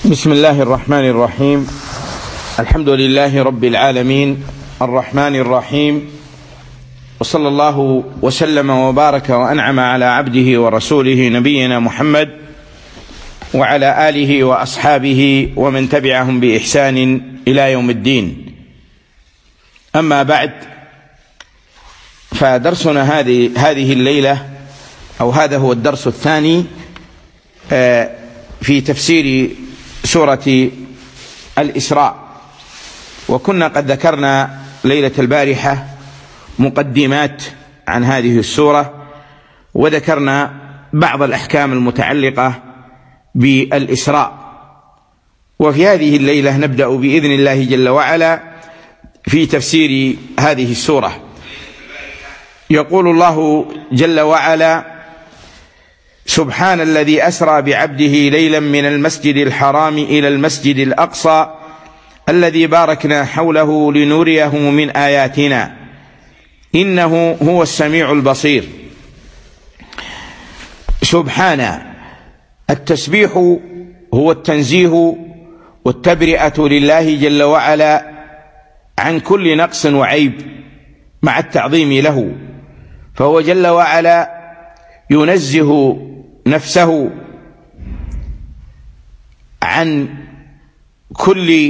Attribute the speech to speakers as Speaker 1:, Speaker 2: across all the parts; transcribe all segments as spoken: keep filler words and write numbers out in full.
Speaker 1: بسم الله الرحمن الرحيم. الحمد لله رب العالمين الرحمن الرحيم، وصلى الله وسلم وبارك وأنعم على عبده ورسوله نبينا محمد وعلى آله وأصحابه ومن تبعهم بإحسان إلى يوم الدين. أما بعد، فدرسنا هذه هذه الليلة أو هذا هو الدرس الثاني في تفسير سورة الإسراء. وكنا قد ذكرنا ليلة البارحة مقدمات عن هذه السورة، وذكرنا بعض الأحكام المتعلقة بالإسراء. وفي هذه الليلة نبدأ بإذن الله جل وعلا في تفسير هذه السورة. يقول الله جل وعلا: سبحان الذي أسرى بعبده ليلا من المسجد الحرام إلى المسجد الأقصى الذي باركنا حوله لنريه من آياتنا إنه هو السميع البصير. سبحان، التسبيح هو التنزيه والتبرئة لله جل وعلا عن كل نقص وعيب مع التعظيم له، فهو جل وعلا ينزه نفسه عن كل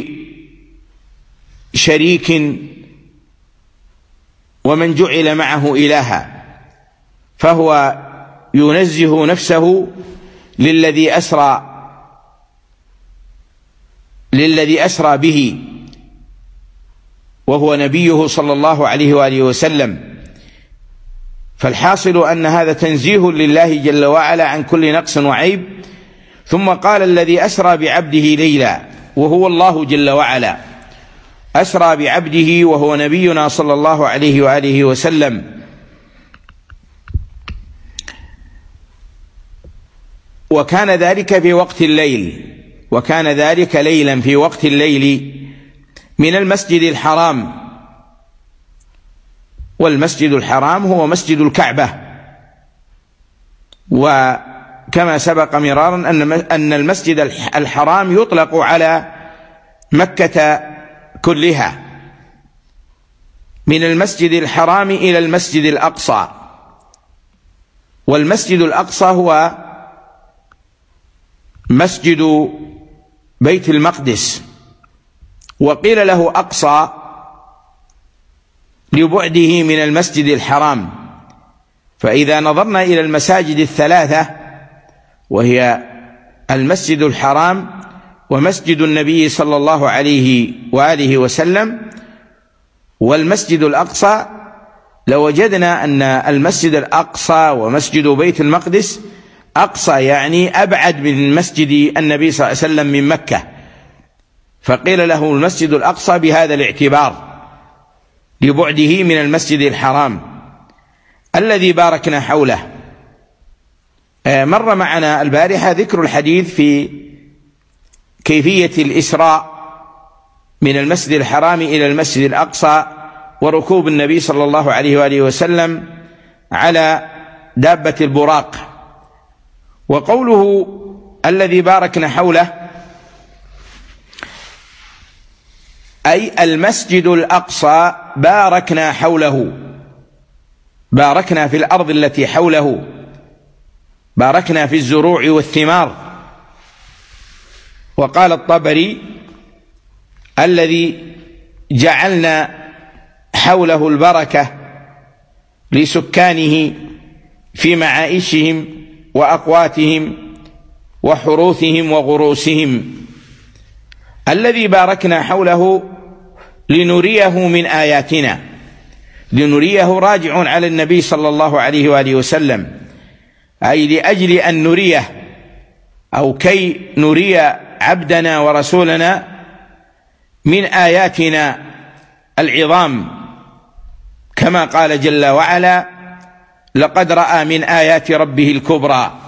Speaker 1: شريك ومن جعل معه إلها، فهو ينزه نفسه للذي أسرى للذي أسرى به وهو نبيه صلى الله عليه وآله وسلم. فالحاصل أن هذا تنزيه لله جل وعلا عن كل نقص وعيب. ثم قال: الذي أسرى بعبده ليلا، وهو الله جل وعلا أسرى بعبده وهو نبينا صلى الله عليه وآله وسلم. وكان ذلك في وقت الليل، وكان ذلك ليلا في وقت الليل من المسجد الحرام. والمسجد الحرام هو مسجد الكعبة، وكما سبق مرارا أن المسجد الحرام يطلق على مكة كلها، من المسجد الحرام إلى المسجد الأقصى. والمسجد الأقصى هو مسجد بيت المقدس، وقيل له أقصى لبعده من المسجد الحرام. فإذا نظرنا إلى المساجد الثلاثة، وهي المسجد الحرام ومسجد النبي صلى الله عليه وآله وسلم والمسجد الأقصى، لوجدنا أن المسجد الأقصى ومسجد بيت المقدس أقصى يعني أبعد من مسجد النبي صلى الله عليه وسلم من مكة، فقيل له المسجد الأقصى بهذا الاعتبار لبعده من المسجد الحرام الذي باركنا حوله. مر معنا البارحة ذكر الحديث في كيفية الإسراء من المسجد الحرام إلى المسجد الأقصى، وركوب النبي صلى الله عليه وآله وسلم على دابة البراق. وقوله الذي باركنا حوله أي المسجد الأقصى باركنا حوله، باركنا في الأرض التي حوله، باركنا في الزروع والثمار. وقال الطبري: الذي جعلنا حوله البركة لسكانه في معائشهم وأقواتهم وحروثهم وغروسهم. الذي باركنا حوله لنريه من آياتنا، لنريه راجع على النبي صلى الله عليه وآله وسلم، أي لأجل أن نريه أو كي نري عبدنا ورسولنا من آياتنا العظام، كما قال جل وعلا: لقد رأى من آيات ربه الكبرى.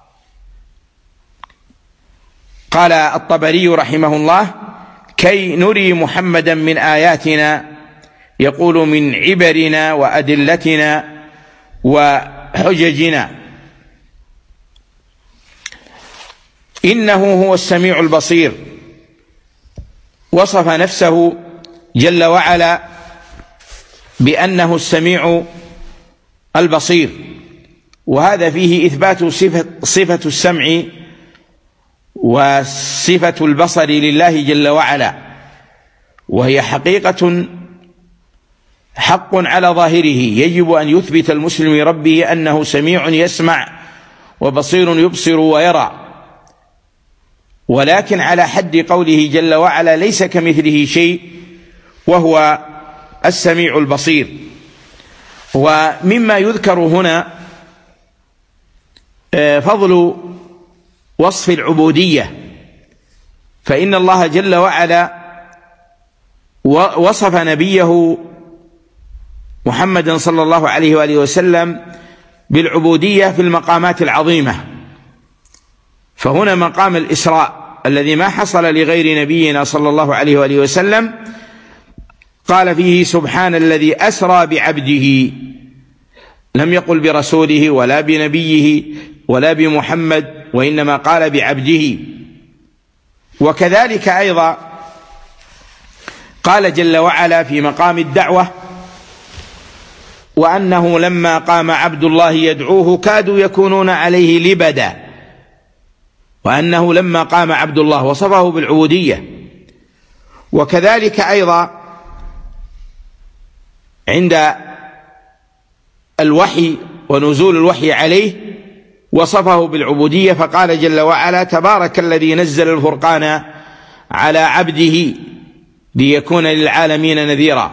Speaker 1: قال الطبري رحمه الله: كي نري محمدا من آياتنا، يقول من عبرنا وأدلتنا وحججنا. إنه هو السميع البصير. وصف نفسه جل وعلا بأنه السميع البصير، وهذا فيه إثبات صفة, صفة السمع وصفة البصر لله جل وعلا، وهي حقيقة حق على ظاهره. يجب أن يثبت المسلم لربه أنه سميع يسمع وبصير يبصر ويرى، ولكن على حد قوله جل وعلا ليس كمثله شيء وهو السميع البصير. ومما يذكر هنا فضل وصف العبودية، فإن الله جل وعلا وصف نبيه محمدا صلى الله عليه وآله وسلم بالعبودية في المقامات العظيمة. فهنا مقام الإسراء الذي ما حصل لغير نبينا صلى الله عليه وآله وسلم، قال فيه سبحان الذي أسرى بعبده، لم يقل برسوله ولا بنبيه ولا بمحمد، وإنما قال بعبده. وكذلك أيضا قال جل وعلا في مقام الدعوة وأنه لما قام عبد الله يدعوه كادوا يكونون عليه لبدا، وأنه لما قام عبد الله وصفه بالعبودية. وكذلك أيضا عند الوحي ونزول الوحي عليه وصفه بالعبودية، فقال جل وعلا تبارك الذي نزل الفرقان على عبده ليكون للعالمين نذيرا.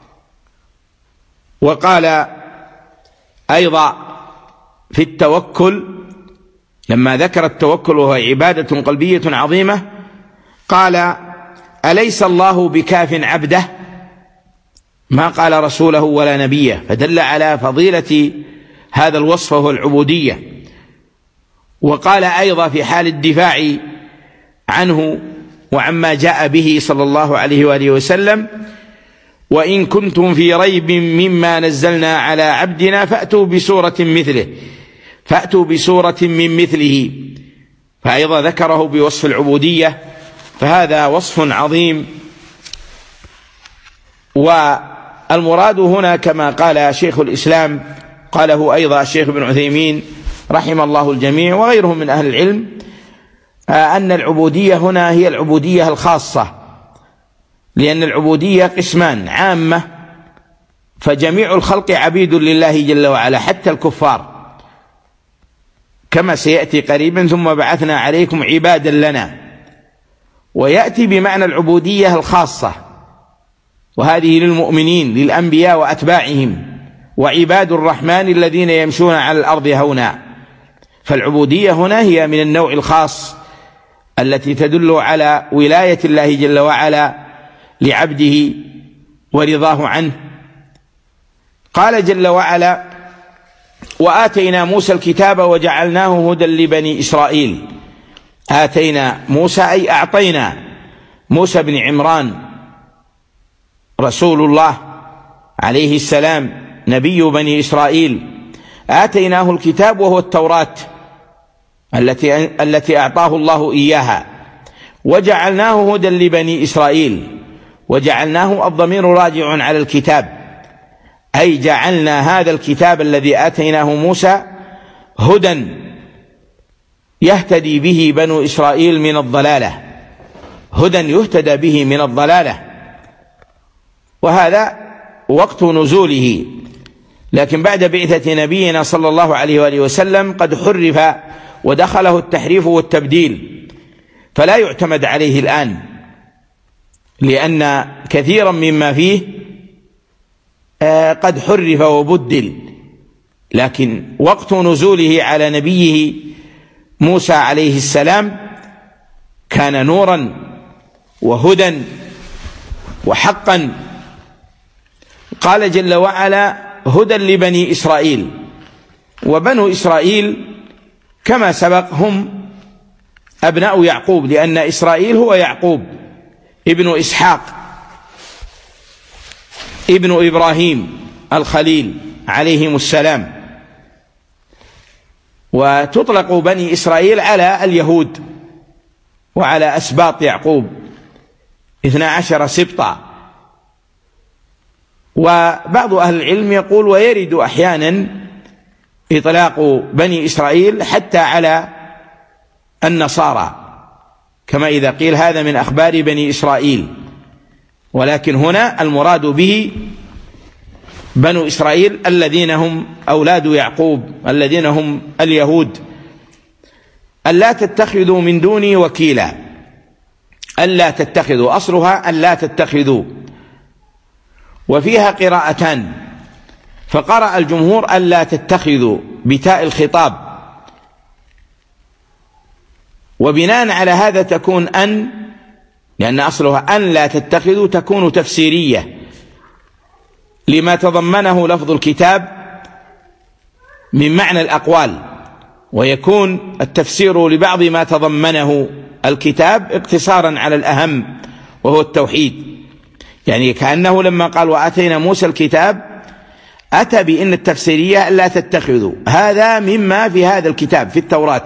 Speaker 1: وقال أيضا في التوكل لما ذكر التوكل وهو عبادة قلبية عظيمة، قال أليس الله بكاف عبده، ما قال رسوله ولا نبيه، فدل على فضيلة هذا الوصف وهو العبودية. وقال أيضا في حال الدفاع عنه وعما جاء به صلى الله عليه وآله وسلم وإن كنتم في ريب مما نزلنا على عبدنا فأتوا بسورة مثله فأتوا بسورة من مثله، فأيضا ذكره بوصف العبودية، فهذا وصف عظيم. والمراد هنا كما قال شيخ الإسلام قاله أيضا الشيخ ابن عثيمين رحم الله الجميع وغيرهم من أهل العلم، أن العبودية هنا هي العبودية الخاصة، لأن العبودية قسمان: عامة فجميع الخلق عبيد لله جل وعلا حتى الكفار كما سيأتي قريبا، ثم بعثنا عليكم عبادا لنا. ويأتي بمعنى العبودية الخاصة، وهذه للمؤمنين للأنبياء وأتباعهم، وعباد الرحمن الذين يمشون على الأرض هونا. فالعبودية هنا هي من النوع الخاص التي تدل على ولاية الله جل وعلا لعبده ورضاه عنه. قال جل وعلا وآتينا موسى الكتاب وجعلناه هدى لبني إسرائيل. آتينا موسى أي أعطينا موسى بن عمران رسول الله عليه السلام نبي بني إسرائيل، آتيناه الكتاب وهو التوراة التي التي أعطاه الله إياها، وجعلناه هدى لبني إسرائيل. وجعلناه الضمير راجع على الكتاب، أي جعلنا هذا الكتاب الذي آتيناه موسى هدى يهتدي به بنو إسرائيل من الضلالة، هدى يهتدى به من الضلالة. وهذا وقت نزوله، لكن بعد بعثة نبينا صلى الله عليه وآله وسلم قد حرف ودخله التحريف والتبديل، فلا يعتمد عليه الآن، لأن كثيرا مما فيه قد حرف وبدل. لكن وقت نزوله على نبيه موسى عليه السلام كان نورا وهدى وحقا. قال جل وعلا هدى لبني إسرائيل. وبنو إسرائيل كما سبق هم أبناء يعقوب، لأن إسرائيل هو يعقوب ابن إسحاق ابن إبراهيم الخليل عليهم السلام. وتطلق بني إسرائيل على اليهود وعلى أسباط يعقوب اثنا عشر سبطا. وبعض أهل العلم يقول ويرد أحيانا إطلاق بني إسرائيل حتى على النصارى، كما إذا قيل هذا من أخبار بني إسرائيل، ولكن هنا المراد به بنو إسرائيل الذين هم أولاد يعقوب، الذين هم اليهود. ألا تتخذوا من دوني وكيلا، ألا تتخذوا أصلها ألا تتخذوا، وفيها قراءتان، فقرأ الجمهور ألا تتخذوا بتاء الخطاب، وبناء على هذا تكون أن، لأن أصلها أن لا تتخذوا تكون تفسيرية لما تضمنه لفظ الكتاب من معنى الأقوال، ويكون التفسير لبعض ما تضمنه الكتاب اقتصارا على الأهم وهو التوحيد. يعني كأنه لما قال وآتينا موسى الكتاب أتى بأن التفسيرية لا تتخذوا هذا مما في هذا الكتاب في التوراة،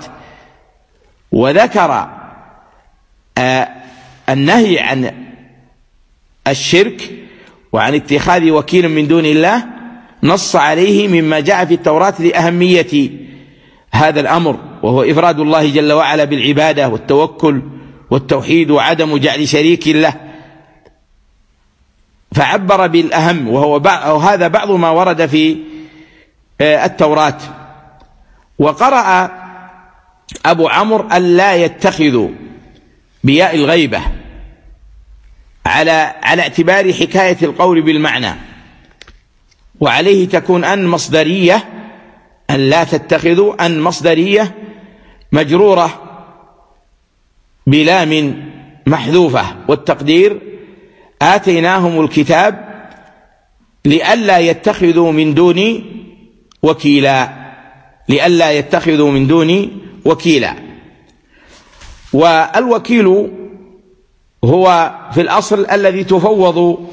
Speaker 1: وذكر آه النهي عن الشرك وعن اتخاذ وكيل من دون الله، نص عليه مما جاء في التوراة لأهمية هذا الأمر، وهو إفراد الله جل وعلا بالعبادة والتوكل والتوحيد وعدم جعل شريك له، فعبر بالأهم، وهو أو هذا بعض ما ورد في التوراة. وقرأ أبو عمرو ألا يتخذوا بياء الغيبة على على اعتبار حكاية القول بالمعنى، وعليه تكون أن مصدرية، أن لا تتخذوا أن مصدرية مجرورة بلام محذوفة، والتقدير آتيناهم الكتاب لئلا يتخذوا من دوني وكيلا، لئلا يتخذوا من دوني وكيلا. والوكيل هو في الأصل الذي تفوض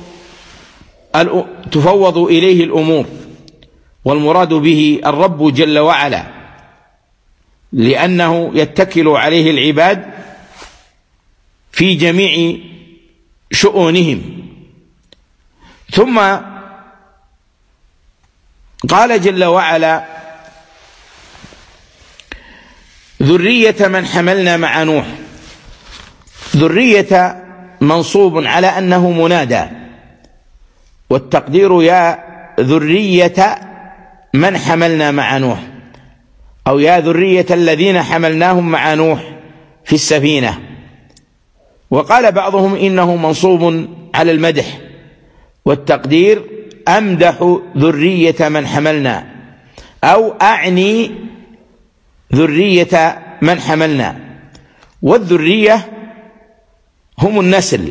Speaker 1: تفوض إليه الأمور، والمراد به الرب جل وعلا، لأنه يتكل عليه العباد في جميع شؤونهم. ثم قال جل وعلا ذرية من حملنا مع نوح. ذرية منصوب على أنه منادى، والتقدير يا ذرية من حملنا مع نوح، أو يا ذرية الذين حملناهم مع نوح في السفينة. وقال بعضهم إنه منصوب على المدح، والتقدير أمدح ذرية من حملنا، أو أعني ذرية من حملنا. والذرية هم النسل،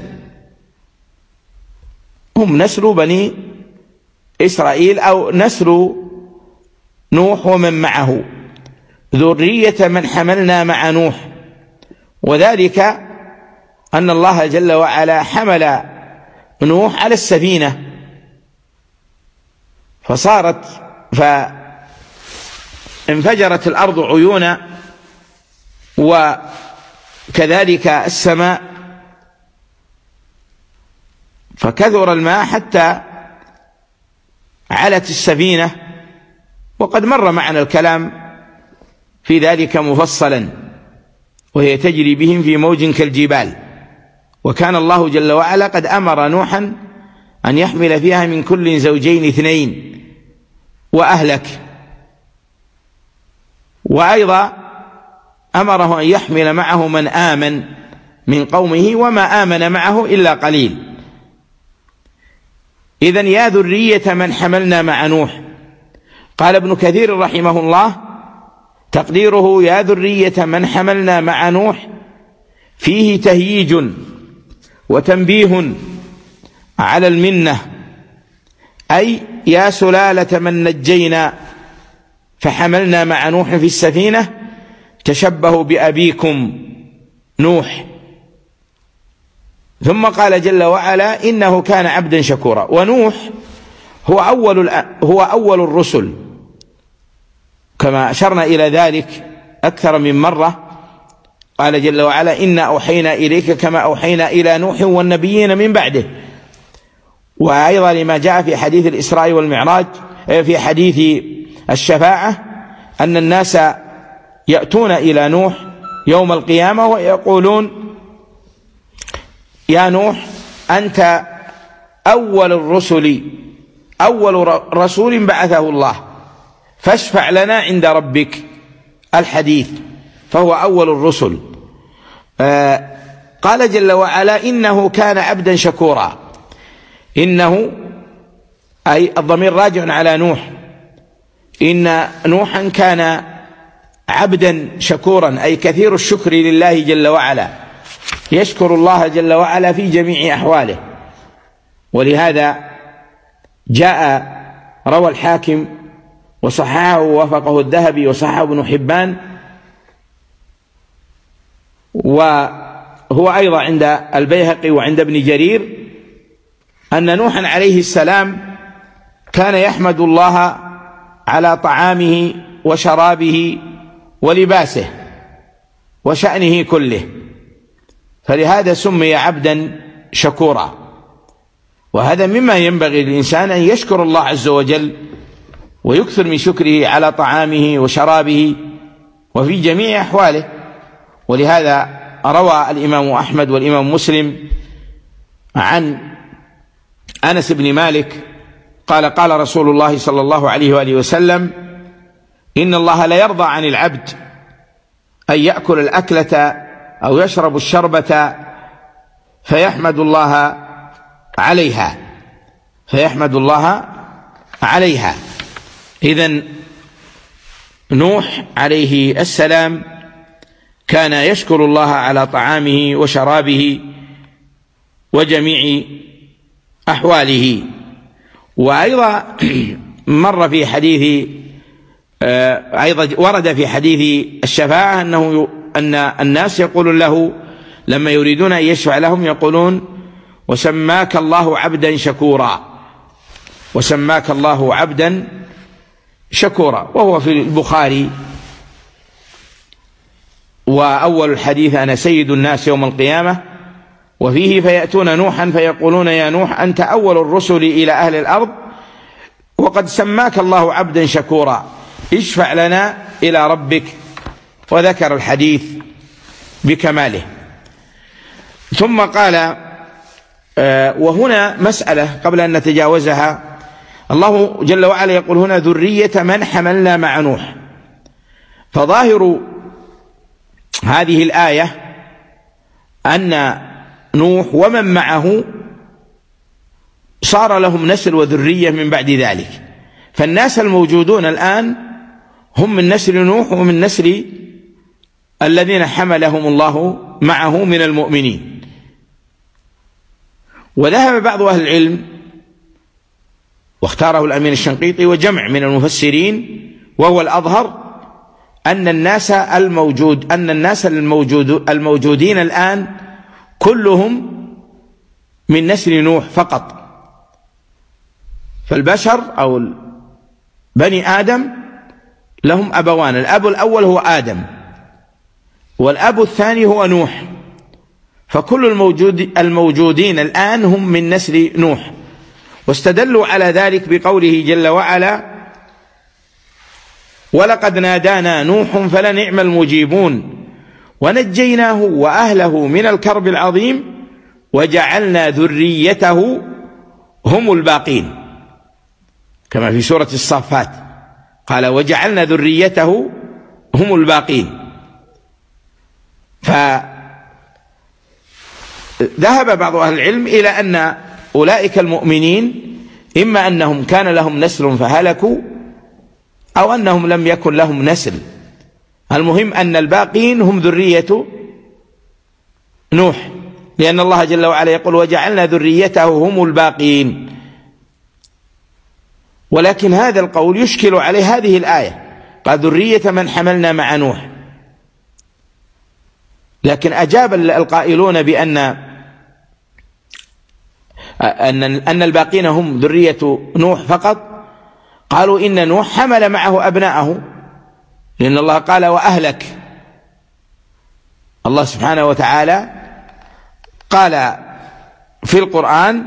Speaker 1: هم نسل بني إسرائيل أو نسل نوح ومن معه، ذرية من حملنا مع نوح. وذلك أن الله جل وعلا حمل نوح على السفينة، فصارت فانفجرت الأرض عيونا، وكذلك السماء، فكثر الماء حتى علت السفينة. وقد مر معنا الكلام في ذلك مفصلا، وهي تجري بهم في موج كالجبال. وكان الله جل وعلا قد أمر نوحا أن يحمل فيها من كل زوجين اثنين وأهلك، وأيضا أمره أن يحمل معه من آمن من قومه، وما آمن معه إلا قليل. إذن يا ذرية من حملنا مع نوح. قال ابن كثير رحمه الله تقديره يا ذرية من حملنا مع نوح فيه تهييج وتنبيه على المنة، أي يا سلالة من نجينا فحملنا مع نوح في السفينة تشبهوا بأبيكم نوح. ثم قال جل وعلا إنه كان عبدا شكورا. ونوح هو أول هو أول الرسل، كما أشرنا إلى ذلك أكثر من مرة، قال جل وعلا إنا أوحينا إليك كما أوحينا إلى نوح والنبيين من بعده. وأيضا لما جاء في حديث الإسراء والمعراج في حديث الشفاعة أن الناس يأتون إلى نوح يوم القيامة ويقولون يا نوح أنت أول الرسل أول رسول بعثه الله فاشفع لنا عند ربك الحديث، فهو أول الرسل. آه قال جل وعلا إنه كان عبدا شكورا. إنه أي الضمير راجع على نوح، إن نوحا كان عبدا شكورا أي كثير الشكر لله جل وعلا، يشكر الله جل وعلا في جميع أحواله. ولهذا جاء روى الحاكم وصححه ووافقه الذهبي وصححه ابن حبان، وهو أيضا عند البيهقي وعند ابن جرير، أن نوحا عليه السلام كان يحمد الله على طعامه وشرابه ولباسه وشأنه كله، فلهذا سمي عبدا شكورا. وهذا مما ينبغي للإنسان أن يشكر الله عز وجل ويكثر من شكره على طعامه وشرابه وفي جميع أحواله. ولهذا روى الإمام أحمد والإمام مسلم عن أنس بن مالك قال قال رسول الله صلى الله عليه وآله وسلم إن الله لا يرضى عن العبد أن يأكل الأكلة أو يشرب الشربة فيحمد الله عليها فيحمد الله عليها. إذن نوح عليه السلام كان يشكر الله على طعامه وشرابه وجميع أحواله. وأيضا مر في حديث أيضا ورد في حديث الشفاعة أنه أن الناس يقول له لما يريدون أن يشفع لهم يقولون وسماك الله عبدا شكورا، وسماك الله عبدا شكورا. وهو في البخاري وأول الحديث أنا سيد الناس يوم القيامة، وفيه فيأتون نوحا فيقولون يا نوح أنت أول الرسل إلى أهل الأرض وقد سماك الله عبدا شكورا اشفع لنا إلى ربك، وذكر الحديث بكماله. ثم قال آه وهنا مسألة قبل أن نتجاوزها، الله جل وعلا يقول هنا ذرية من حملنا مع نوح. فظاهر هذه الآية أن نوح ومن معه صار لهم نسل وذرية من بعد ذلك، فالناس الموجودون الآن هم من نسل نوح ومن نسل الذين حملهم الله معه من المؤمنين. وذهب بعض أهل العلم واختاره الأمين الشنقيطي وجمع من المفسرين وهو الأظهر أن الناس الموجود أن الناس الموجود الموجودين الآن كلهم من نسل نوح فقط. فالبشر أو بني آدم لهم أبوان، الأب الأول هو آدم والأب الثاني هو نوح، فكل الموجود الموجودين الآن هم من نسل نوح. واستدلوا على ذلك بقوله جل وعلا ولقد نادانا نوح فلنعم المجيبون ونجيناه وأهله من الكرب العظيم وجعلنا ذريته هم الباقين، كما في سورة الصافات قال وجعلنا ذريته هم الباقين. فذهب بعض أهل العلم إلى أن أولئك المؤمنين إما أنهم كان لهم نسل فهلكوا أو أنهم لم يكن لهم نسل، المهم أن الباقين هم ذرية نوح، لأن الله جل وعلا يقول وجعلنا ذريته هم الباقين. ولكن هذا القول يشكل عليه هذه الآية قال ذرية من حملنا مع نوح، لكن أجاب القائلون بأن أن أن الباقين هم ذرية نوح فقط، قالوا إن نوح حمل معه أبناءه، لأن الله قال وأهلك، الله سبحانه وتعالى قال في القرآن: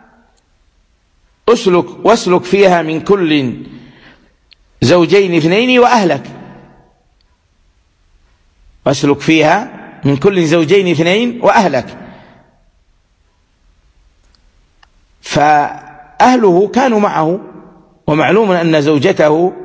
Speaker 1: أسلك واسلك فيها من كل زوجين اثنين وأهلك. واسلك فيها من كل زوجين اثنين وأهلك. فأهله كانوا معه، ومعلوم أن زوجته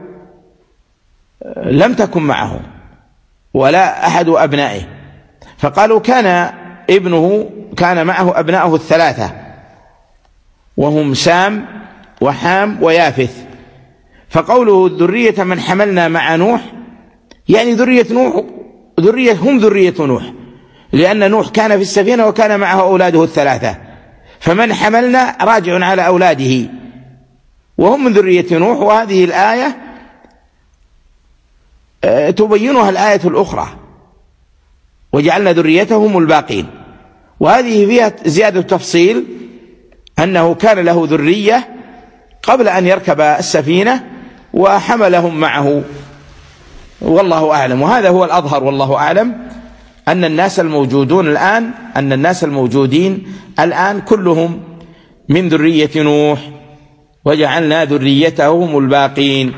Speaker 1: لم تكن معه ولا أحد أبنائه، فقالوا كان ابنه كان معه أبنائه الثلاثة وهم سام وحام ويافث. فقوله ذرية من حملنا مع نوح يعني ذرية نوح، ذرية هم ذرية نوح، لأن نوح كان في السفينة وكان معه أولاده الثلاثة، فمن حملنا راجع على أولاده وهم من ذرية نوح. وهذه الآية تبينها الآية الأخرى: وجعلنا ذريتهم الباقين. وهذه فيها زيادة تفصيل أنه كان له ذرية قبل أن يركب السفينة وحملهم معه، والله أعلم. وهذا هو الأظهر والله أعلم، أن الناس الموجودون الآن أن الناس الموجودين الآن كلهم من ذرية نوح، وجعلنا ذريتهم الباقين.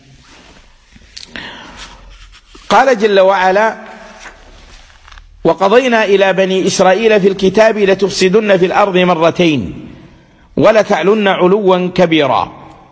Speaker 1: قال جل وعلا: وقضينا إلى بني إسرائيل في الكتاب لتفسدن في الأرض مرتين ولتعلن علوا كبيرا.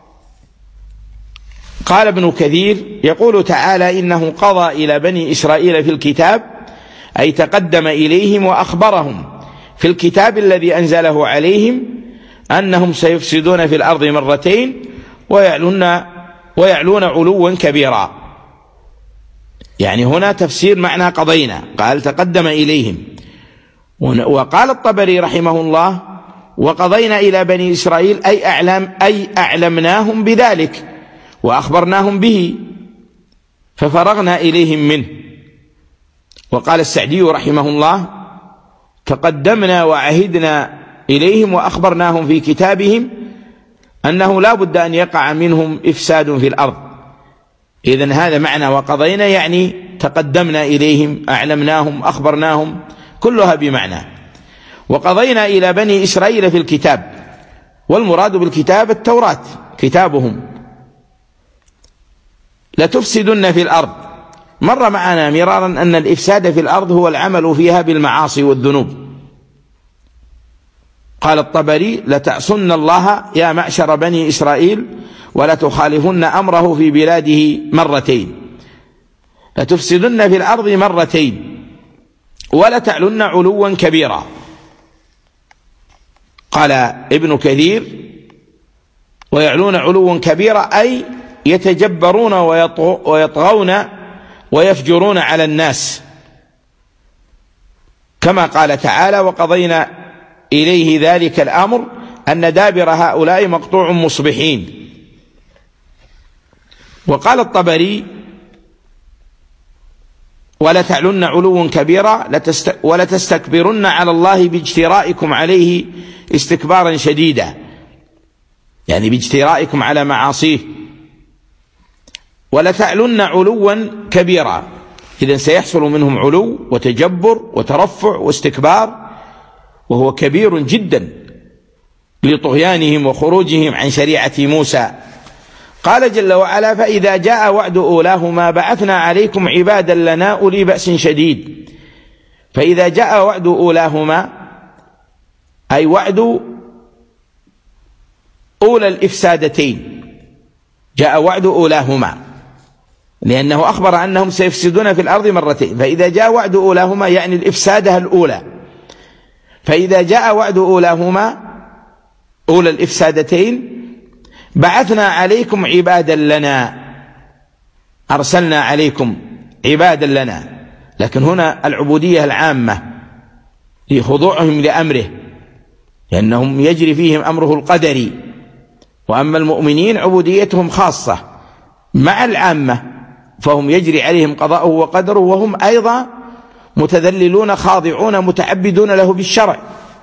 Speaker 1: قال ابن كثير يقول تعالى: إنه قضى إلى بني إسرائيل في الكتاب، أي تقدم إليهم وأخبرهم في الكتاب الذي أنزله عليهم أنهم سيفسدون في الأرض مرتين ويعلون, ويعلون علوا كبيرا. يعني هنا تفسير معنى قضينا، قال تقدم إليهم. وقال الطبري رحمه الله: وقضينا إلى بني إسرائيل أي, أعلم أي أعلمناهم بذلك وأخبرناهم به ففرغنا إليهم منه. وقال السعدي رحمه الله: تقدمنا وعهدنا إليهم وأخبرناهم في كتابهم أنه لا بد أن يقع منهم إفساد في الأرض. إذن هذا معنى وقضينا، يعني تقدمنا إليهم، أعلمناهم، أخبرناهم، كلها بمعنى. وقضينا إلى بني إسرائيل في الكتاب، والمراد بالكتاب التوراة كتابهم، لتفسدن في الأرض. مر معنا مرارا أن الإفساد في الأرض هو العمل فيها بالمعاصي والذنوب. قال الطبري: لتعصن الله يا معشر بني إسرائيل ولتخالفن أمره في بلاده مرتين، لتفسدن في الأرض مرتين ولتعلن علوا كبيرا. قال ابن كثير: ويعلون علوا كبيرا أي يتجبرون ويطغون ويفجرون على الناس، كما قال تعالى: وقضينا إليه ذلك الأمر أن دابر هؤلاء مقطوع مصبحين. وقال الطبري: ولتعلن علوا كبيرا ولتستكبرن على الله باجترائكم عليه استكبارا شديدا، يعني باجترائكم على معاصيه. ولتعلن علوا كبيرا، إذن سيحصل منهم علو وتجبر وترفع واستكبار، وهو كبير جدا لطغيانهم وخروجهم عن شريعة موسى. قال جل وعلا: فإذا جاء وعد أولاهما بعثنا عليكم عبادا لنا أولي بأس شديد. فإذا جاء وعد أولاهما أي وعد أولى الإفسادتين، جاء وعد أولاهما لأنه أخبر أنهم سيفسدون في الأرض مرتين. فإذا جاء وعد أولاهما يعني الإفسادة الأولى. فإذا جاء وعد أولاهما أولى الإفسادتين بعثنا عليكم عبادا لنا، أرسلنا عليكم عبادا لنا. لكن هنا العبودية العامة لخضوعهم لأمره، لأنهم يجري فيهم أمره القدري. وأما المؤمنين عبوديتهم خاصة مع العامة، فهم يجري عليهم قضاءه وقدره، وهم أيضا متذللون خاضعون متعبدون له بالشرع.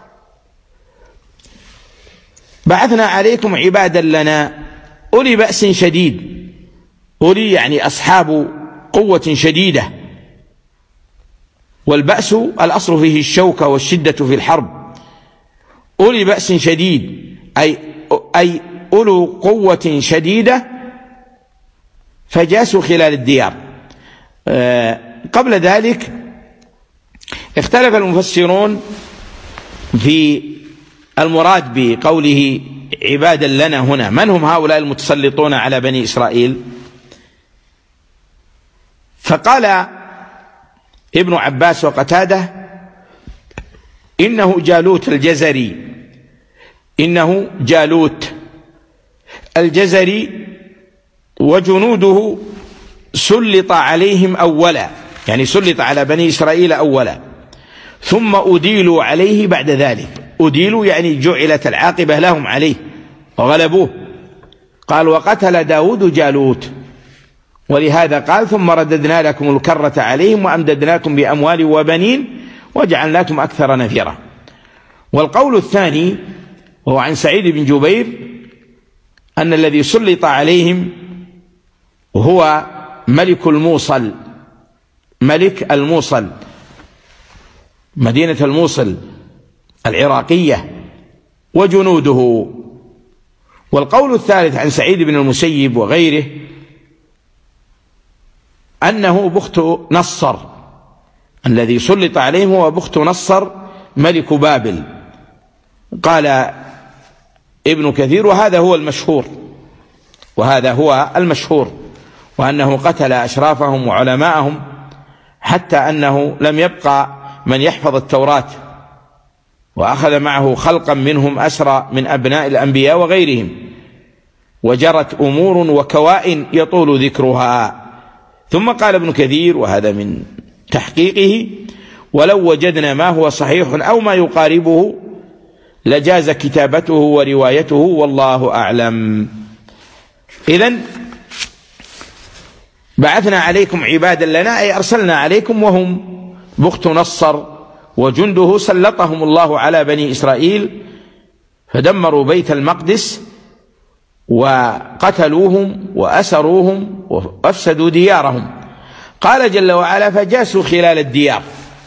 Speaker 1: بعثنا عليكم عبادا لنا أولي بأس شديد، أولي يعني أصحاب قوة شديدة والبأس الأصل فيه الشوكة والشدة في الحرب. أولي بأس شديد أي, أي أولو قوة شديدة فجاسوا خلال الديار. قبل ذلك اختلف المفسرون في المراد بقوله عبادا لنا هنا، من هم هؤلاء المتسلطون على بني إسرائيل؟ فقال ابن عباس وقتاده إنه جالوت الجزري، إنه جالوت الجزري وجنوده سلط عليهم أولا، يعني سلط على بني إسرائيل أولا، ثم أديلوا عليه بعد ذلك. أديلوا يعني جعلت العاقبة لهم عليه وغلبوه. قال وقتل داود جالوت، ولهذا قال ثم رددنا لكم الكرة عليهم وأمددناكم بأموال وبنين وجعلناكم أكثر نفيرا. والقول الثاني وهو عن سعيد بن جبير أن الذي سلط عليهم هو ملك الموصل، ملك الموصل مدينة الموصل العراقية وجنوده. والقول الثالث عن سعيد بن المسيب وغيره أنه بخت نصر، الذي سلط عليهم هو بخت نصر ملك بابل. قال ابن كثير وهذا هو المشهور، وهذا هو المشهور وأنه قتل أشرافهم وعلماءهم حتى أنه لم يبقى من يحفظ التوراة، وأخذ معه خلقا منهم أسرى من أبناء الأنبياء وغيرهم، وجرت أمور وكوائن يطول ذكرها. ثم قال ابن كثير وهذا من تحقيقه ولو وجدنا ما هو صحيح أو ما يقاربه لجاز كتابته وروايته والله أعلم. إذن بعثنا عليكم عبادا لنا أي أرسلنا عليكم، وهم بخت نصر وجنده سلطهم الله على بني إسرائيل فدمروا بيت المقدس وقتلوهم وأسروهم وأفسدوا ديارهم. قال جل وعلا فجاسوا خلال الديار،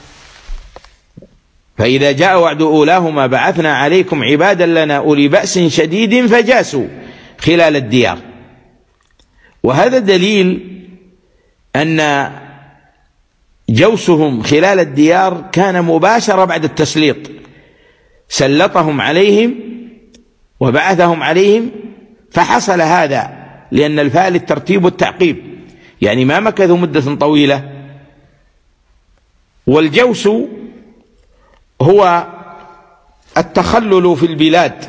Speaker 1: فإذا جاء وعد أولاهما بعثنا عليكم عبادا لنا أولي بأس شديد فجاسوا خلال الديار. وهذا دليل أن جوسهم خلال الديار كان مباشرة بعد التسليط، سلطهم عليهم وبعثهم عليهم، فحصل هذا لأن الفاء للترتيب والتعقيب، يعني ما مكثوا مدة طويلة. والجوس هو التخلل في البلاد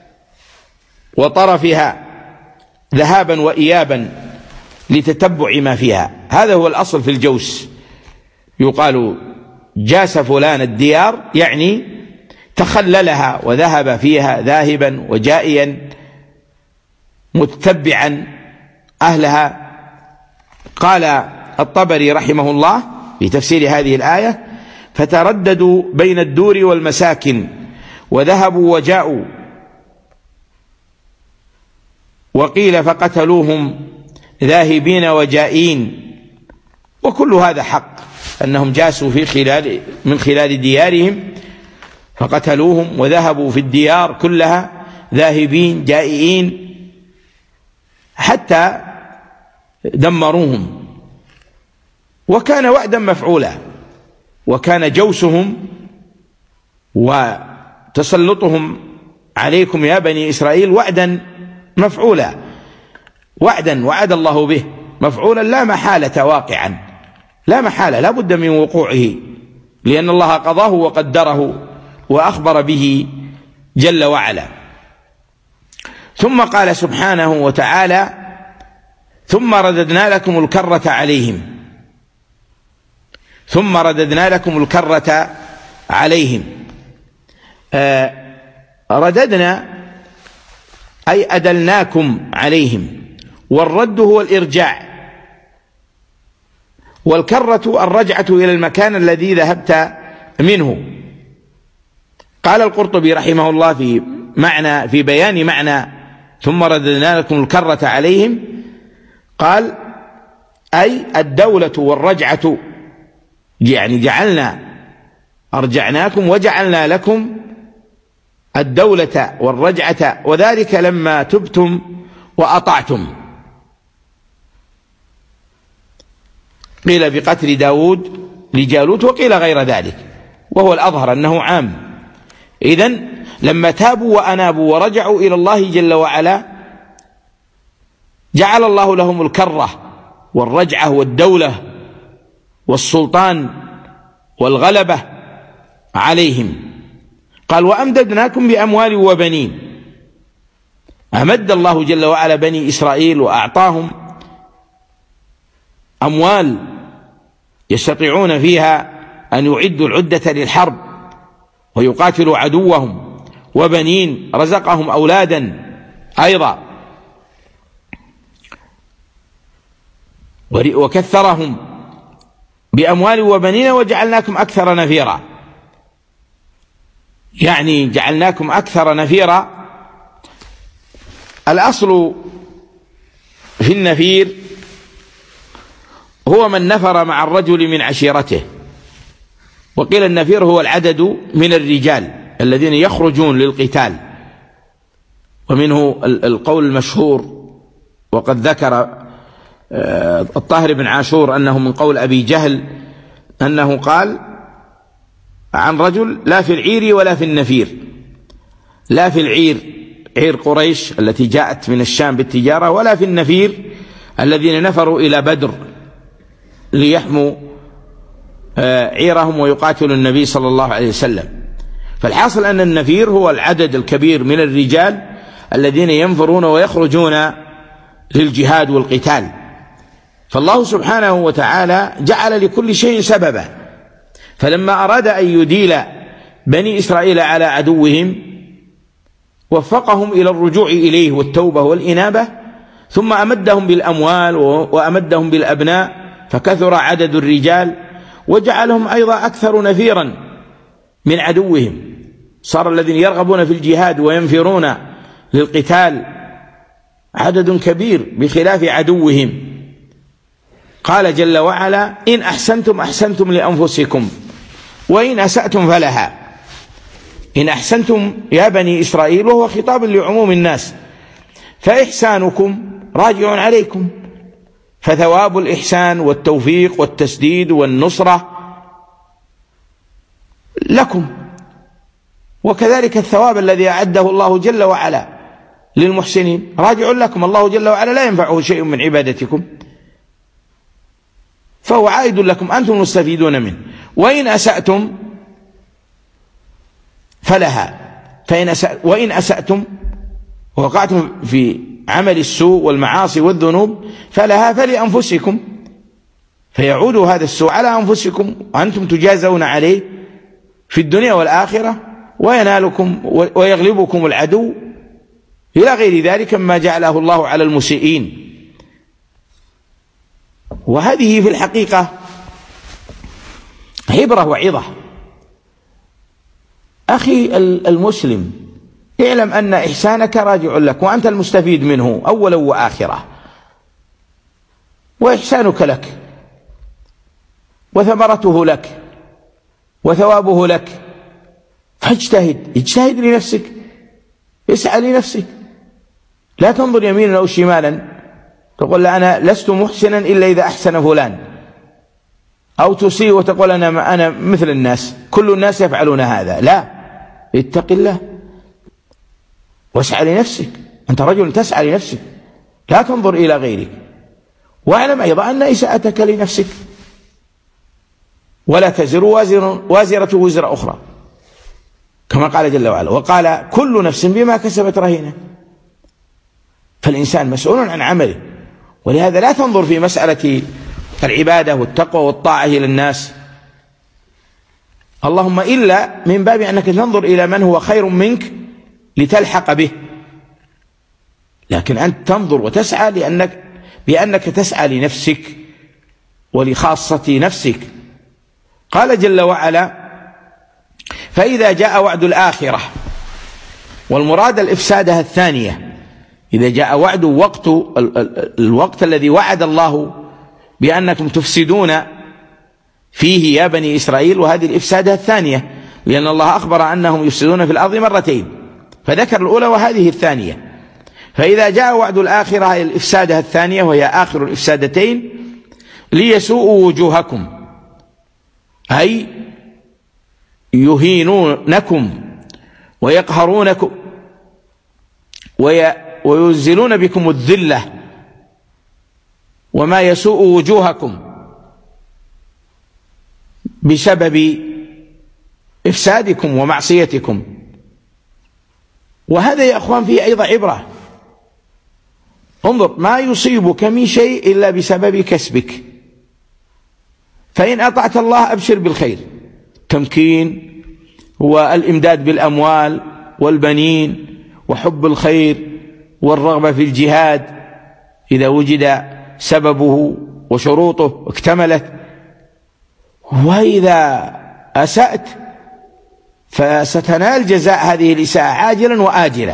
Speaker 1: وطرفها ذهابا وإيابا لتتبع ما فيها، هذا هو الأصل في الجوس. يقال جاس فلان الديار يعني تخللها وذهب فيها ذاهبا وجائيا متتبعا أهلها. قال الطبري رحمه الله في تفسير هذه الآية فترددوا بين الدور والمساكن وذهبوا وجاءوا، وقيل فقتلوهم ذاهبين وجائين، وكل هذا حق أنهم جاسوا في خلال من خلال ديارهم فقتلوهم وذهبوا في الديار كلها ذاهبين جائعين حتى دمروهم. وكان وعدا مفعولا، وكان جوسهم وتسلطهم عليكم يا بني إسرائيل وعدا مفعولا، وعدا وعد الله به مفعولا لا محالة واقعا، لا محالة لا بد من وقوعه، لأن الله قضاه وقدره وأخبر به جل وعلا. ثم قال سبحانه وتعالى ثم رددنا لكم الكرة عليهم، ثم رددنا لكم الكرة عليهم. آه رددنا أي أدلناكم عليهم، والرد هو الإرجاع، والكرة الرجعة إلى المكان الذي ذهبت منه. قال القرطبي رحمه الله في معنى في بيان معنى ثم رددنا لكم الكرة عليهم، قال أي الدولة والرجعة يعني جعلنا أرجعناكم وجعلنا لكم الدولة والرجعة، وذلك لما تبتم وأطعتم. قيل بقتل داود لجالوت، وقيل غير ذلك، وهو الأظهر أنه عام. إذن لما تابوا وأنابوا ورجعوا إلى الله جل وعلا جعل الله لهم الكرة والرجعة والدولة والسلطان والغلبة عليهم. قال وأمددناكم بأموال وبنين. أمد الله جل وعلا بني إسرائيل وأعطاهم أموال يستطيعون فيها أن يعدوا العدة للحرب ويقاتلوا عدوهم، وبنين رزقهم أولادا أيضا، وكثرهم بأموال وبنين وجعلناكم أكثر نفيرا. يعني جعلناكم أكثر نفيرا. الأصل في النفير هو من نفر مع الرجل من عشيرته، وقيل النفير هو العدد من الرجال الذين يخرجون للقتال. ومنه القول المشهور، وقد ذكر الطاهر بن عاشور أنه من قول أبي جهل، أنه قال عن رجل لا في العير ولا في النفير. لا في العير، عير قريش التي جاءت من الشام بالتجارة، ولا في النفير الذين نفروا إلى بدر ليحموا عيرهم ويقاتلوا النبي صلى الله عليه وسلم. فالحاصل أن النفير هو العدد الكبير من الرجال الذين ينفرون ويخرجون للجهاد والقتال. فالله سبحانه وتعالى جعل لكل شيء سببا، فلما أراد أن يديل بني إسرائيل على عدوهم وفقهم إلى الرجوع إليه والتوبة والإنابة، ثم أمدهم بالأموال وأمدهم بالأبناء، فكثر عدد الرجال وجعلهم أيضا أكثر نفيرا من عدوهم. صار الذين يرغبون في الجهاد وينفرون للقتال عدد كبير بخلاف عدوهم. قال جل وعلا إن أحسنتم أحسنتم لأنفسكم وإن أسأتم فلها. إن أحسنتم يا بني إسرائيل، وهو خطاب لعموم الناس، فإحسانكم راجع عليكم، فثواب الإحسان والتوفيق والتسديد والنصرة لكم، وكذلك الثواب الذي أعده الله جل وعلا للمحسنين راجع لكم. الله جل وعلا لا ينفعه شيء من عبادتكم، فهو عائد لكم، أنتم مستفيدون منه. وإن أسأتم فلها. فإن أسأ وإن أسأتم ووقعتم في عمل السوء والمعاصي والذنوب فلها، فلأنفسكم، فيعود هذا السوء على أنفسكم، وأنتم تجازون عليه في الدنيا والآخرة، وينالكم ويغلبكم العدو إلى غير ذلك مما جعله الله على المسيئين. وهذه في الحقيقة عبرة وعظة. أخي المسلم، اعلم أن إحسانك راجع لك، وأنت المستفيد منه أولا وآخرة، وإحسانك لك وثمرته لك وثوابه لك، فاجتهد، اجتهد لنفسك، اسعى لنفسك، لا تنظر يمينا أو شمالا تقول لا أنا لست محسنا إلا إذا أحسن فلان، أو تسيء وتقول أنا أنا مثل الناس، كل الناس يفعلون هذا. لا، اتق الله واسعى لنفسك، أنت رجل تسعى لنفسك، لا تنظر إلى غيرك. واعلم أيضا أن إساءتك لنفسك، ولا تزر وازر وازرة وزر أخرى، كما قال جل وعلا وقال كل نفس بما كسبت رهينة. فالإنسان مسؤول عن عمله، ولهذا لا تنظر في مسألة العبادة والتقوى والطاعة إلى الناس، اللهم إلا من باب أنك تنظر إلى من هو خير منك لتلحق به، لكن أنت تنظر وتسعى لأنك بأنك تسعى لنفسك ولخاصة نفسك. قال جل وعلا فإذا جاء وعد الآخرة، والمراد الإفسادة الثانية، إذا جاء وعد وقت الوقت الذي وعد الله بأنكم تفسدون فيه يا بني إسرائيل، وهذه الإفسادة الثانية، لأن الله أخبر أنهم يفسدون في الأرض مرتين، فذكر الأولى وهذه الثانية. فإذا جاء وعد الآخرة الإفسادة الثانية وهي آخر الإفسادتين: ليسوءوا وجوهكم، أي يهينونكم ويقهرونكم وينزلون بكم الذلة، وما يسوء وجوهكم بسبب إفسادكم ومعصيتكم. وهذا يا أخوان فيه أيضا عبرة. انظر، ما يصيبك من شيء إلا بسبب كسبك، فإن أطعت الله أبشر بالخير، تمكين والإمداد بالأموال والبنين وحب الخير والرغبة في الجهاد إذا وجد سببه وشروطه اكتملت. وإذا أسأت فستنال جزاء هذه الإساءة عاجلا وآجلا.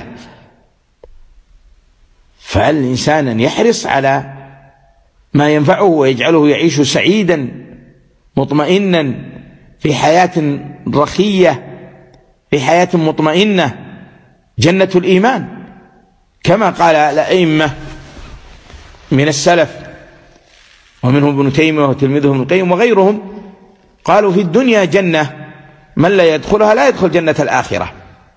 Speaker 1: فالإنسان أن يحرص على ما ينفعه ويجعله يعيش سعيدا مطمئنا في حياة رخية، في حياة مطمئنة، جنة الإيمان، كما قال الأئمة من السلف ومنهم ابن تيمية وتلميذه ابن القيم وغيرهم، قالوا: في الدنيا جنة من لا يدخلها لا يدخل جنة الآخرة،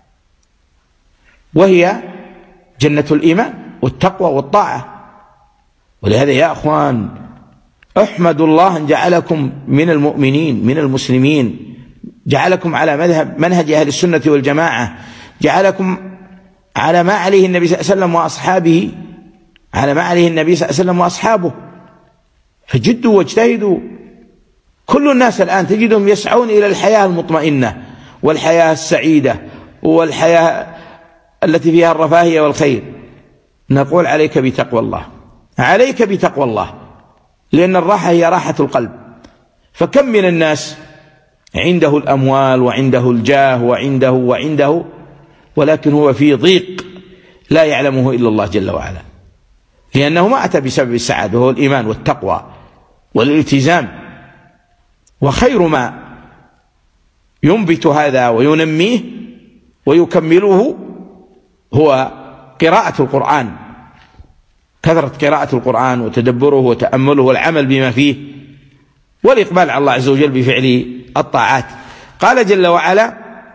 Speaker 1: وهي جنة الإيمان والتقوى والطاعة. ولهذا يا أخوان احمدوا الله أن جعلكم من المؤمنين من المسلمين، جعلكم على مذهب منهج أهل السنة والجماعة، جعلكم على ما عليه النبي صلى الله عليه وسلم وأصحابه على ما عليه النبي صلى الله عليه وسلم وأصحابه. فجدوا واجتهدوا. كل الناس الآن تجدهم يسعون إلى الحياة المطمئنة والحياة السعيدة والحياة التي فيها الرفاهية والخير. نقول: عليك بتقوى الله، عليك بتقوى الله، لأن الراحة هي راحة القلب. فكم من الناس عنده الأموال وعنده الجاه وعنده وعنده ولكن هو في ضيق لا يعلمه إلا الله جل وعلا، لأنه ما أتى بسبب السعادة، وهو الإيمان والتقوى والالتزام. وخير ما ينبت هذا وينميه ويكمله هو قراءة القرآن، كثرة قراءة القرآن وتدبره وتأمله والعمل بما فيه، والإقبال على الله عز وجل بفعل الطاعات. قال جل وعلا: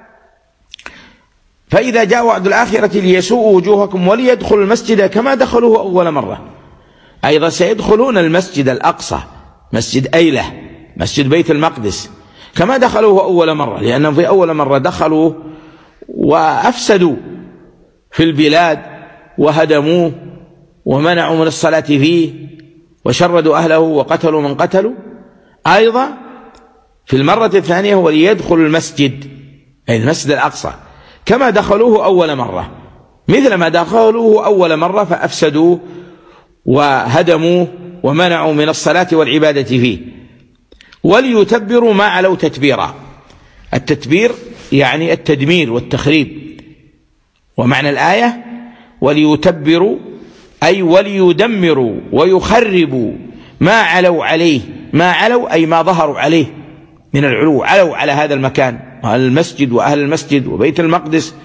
Speaker 1: فإذا جاء وعد الآخرة ليسوءوا وجوهكم وليدخلوا المسجد كما دخلوه أول مرة. أيضا سيدخلون المسجد الأقصى، مسجد أيلة، مسجد بيت المقدس، كما دخلوه أول مرة، لأنهم في أول مرة دخلوا وأفسدوا في البلاد وهدموه ومنعوا من الصلاة فيه وشردوا أهله وقتلوا من قتلوا. أيضا في المرة الثانية وليدخلوا المسجد، أي المسجد الأقصى، كما دخلوه أول مرة، مثل ما دخلوه أول مرة فأفسدوه وهدموه ومنعوا من الصلاة والعبادة فيه. وليتبروا ما علوا تتبيرا. التتبير يعني التدمير والتخريب. ومعنى الآية: وليتبروا أي وليدمروا ويخربوا ما علوا عليه. ما علوا أي ما ظهروا عليه من العلو، علوا على هذا المكان، المسجد وأهل المسجد وبيت المقدس.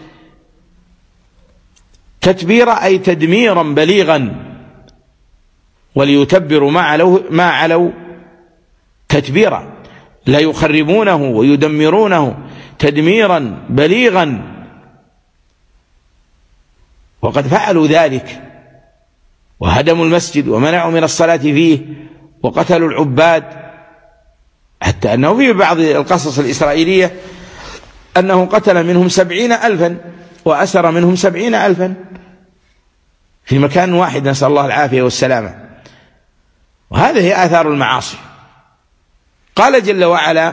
Speaker 1: تتبيرا أي تدميرا بليغا. وليتبروا ما علوا ما علوا تتبيرا، لا يخربونه ويدمرونه تدميرا بليغا. وقد فعلوا ذلك وهدموا المسجد ومنعوا من الصلاة فيه وقتلوا العباد، حتى أنه في بعض القصص الإسرائيلية أنه قتل منهم سبعين ألفا وأسر منهم سبعين ألفا في مكان واحد، نسأل الله العافية والسلامة. وهذه هي آثار المعاصي. قال جل وعلا: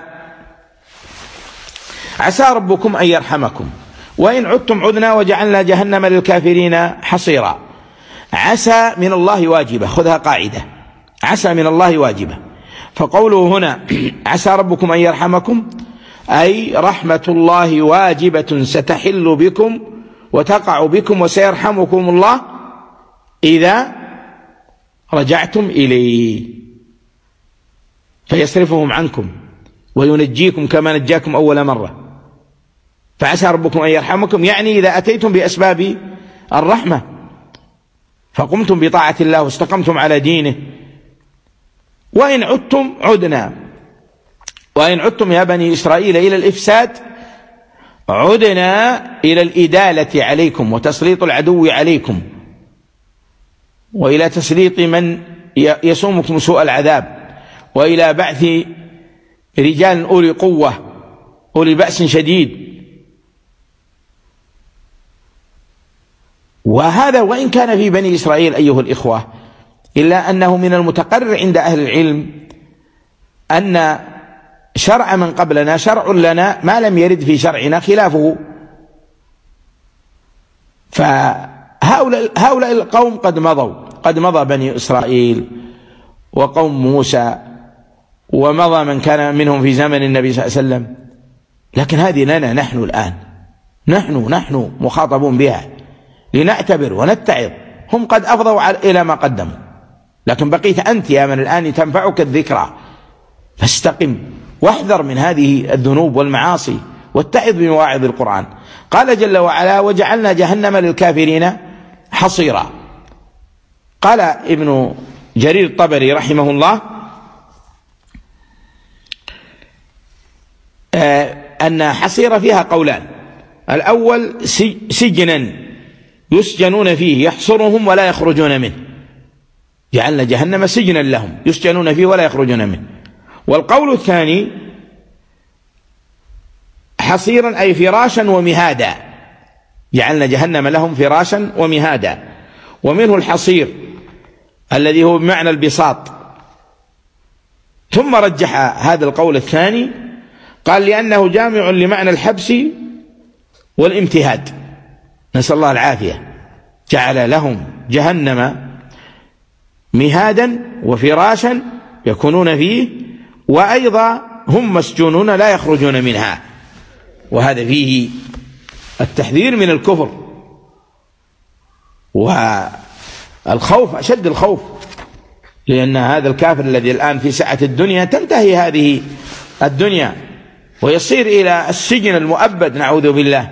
Speaker 1: عسى ربكم أن يرحمكم وإن عدتم عدنا وجعلنا جهنم للكافرين حصيرا. عسى من الله واجبة، خذها قاعدة، عسى من الله واجبة. فقوله هنا عسى ربكم أن يرحمكم أي رحمة الله واجبة ستحل بكم وتقع بكم وسيرحمكم الله إذا رجعتم إليه فيصرفهم عنكم وينجيكم كما نجاكم أول مرة، فعسى ربكم أن يرحمكم، يعني إذا أتيتم بأسباب الرحمة فقمتم بطاعة الله واستقمتم على دينه. وإن عدتم عدنا، وإن عدتم يا بني إسرائيل إلى الإفساد عدنا إلى الإدالة عليكم وتسليط العدو عليكم، وإلى تسليط من يسومكم سوء العذاب، وإلى بعث رجال أولي قوة أولي بأس شديد. وهذا وإن كان في بني إسرائيل أيها الإخوة، إلا أنه من المتقرر عند أهل العلم أن شرع من قبلنا شرع لنا ما لم يرد في شرعنا خلافه. فهؤلاء هؤلاء القوم قد مضوا، قد مضى بني إسرائيل وقوم موسى، ومضى من كان منهم في زمن النبي صلى الله عليه وسلم، لكن هذه لنا نحن الآن، نحن نحن مخاطبون بها لنعتبر ونتعظ. هم قد أفضوا إلى ما قدموا، لكن بقيت أنت يا من الآن تنفعك الذكرى، فاستقم واحذر من هذه الذنوب والمعاصي واتعظ بمواعظ القرآن. قال جل وعلا: وجعلنا جهنم للكافرين حصيرا. قال ابن جرير الطبري رحمه الله أن حصيرة فيها قولان: الأول سجنا يسجنون فيه يحصرهم ولا يخرجون منه، جعلنا جهنم سجنا لهم يسجنون فيه ولا يخرجون منه. والقول الثاني حصيرا أي فراشا ومهادا، جعلنا جهنم لهم فراشا ومهادا. ومنه الحصير الذي هو بمعنى البساط. ثم رجح هذا القول الثاني، قال: لأنه جامع لمعنى الحبس والامتهاد، نسأل الله العافية. جعل لهم جهنم مهادا وفراشا يكونون فيه، وأيضا هم مسجونون لا يخرجون منها. وهذا فيه التحذير من الكفر والخوف أشد الخوف، لأن هذا الكافر الذي الآن في سعة الدنيا تنتهي هذه الدنيا ويصير إلى السجن المؤبد نعوذ بالله،